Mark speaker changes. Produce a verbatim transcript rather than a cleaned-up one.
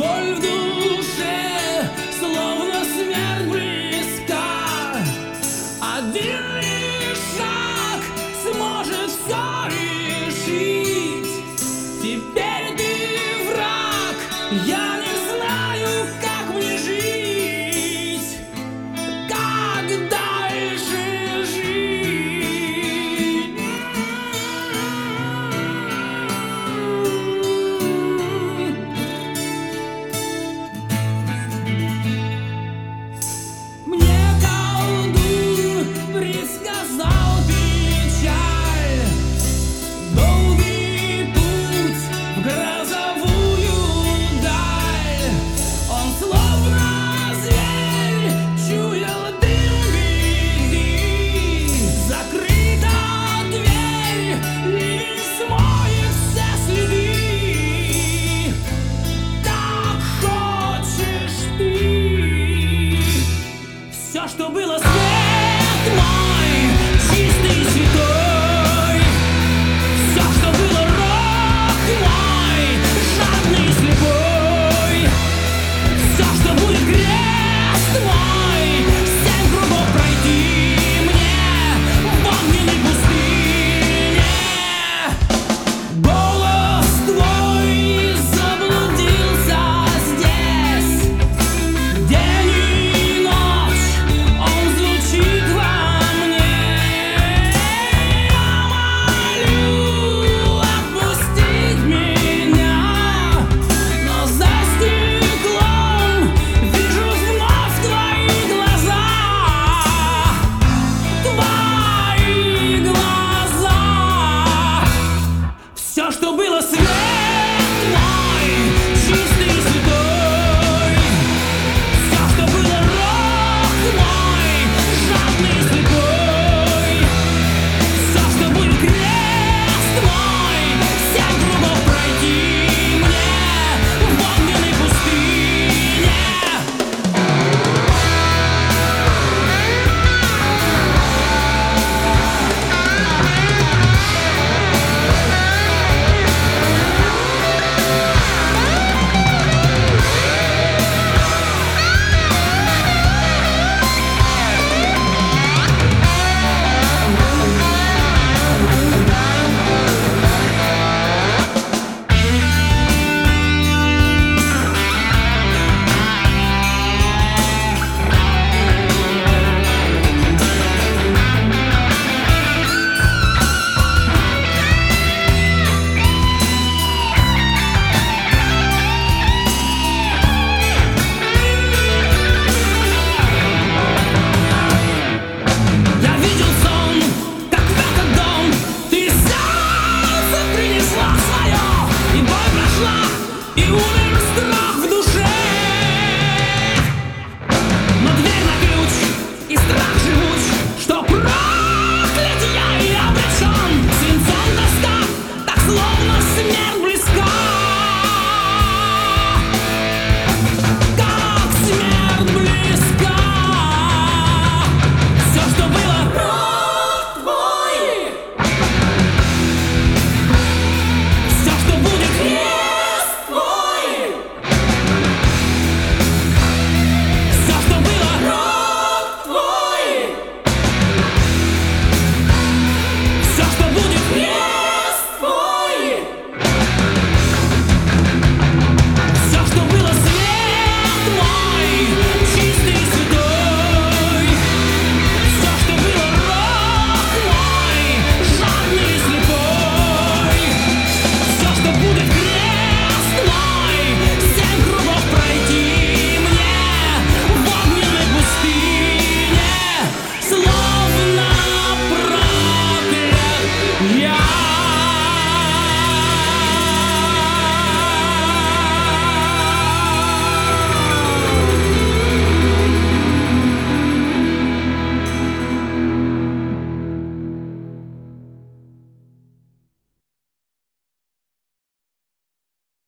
Speaker 1: боль в душе, словно смерть близка. Один лишь шаг сможет все решить. Теперь ты враг, я не знаю, как мне жить, как дальше жить. Мне колдун предсказал печаль, долгий путь в грозовую даль. Он словно зверь чуял дым беды. Закрыта дверь, ливень смоет все следы. Так хочешь ты. Все, что было, свет мой, чистый и святой. Все, что было, рок мой, жадный и слепой. Все, что будет, крест мой, семь кругов пройти мне в огненной пустыне. Голос твой заблудился здесь. День и ночь он звучит во мне. Я молю отпустить меня, но за стеклом вижу вновь твои глаза. Твои глаза. Все, что было, свет мой, чистый и святой. Все, что было, рок мой, жадный и слепой. Все, что будет, крест мой, семь кругов пройти мне в огненной пустыне. Я видел сон, как в этот дом ты сердце принесла свое, и боль прошла, и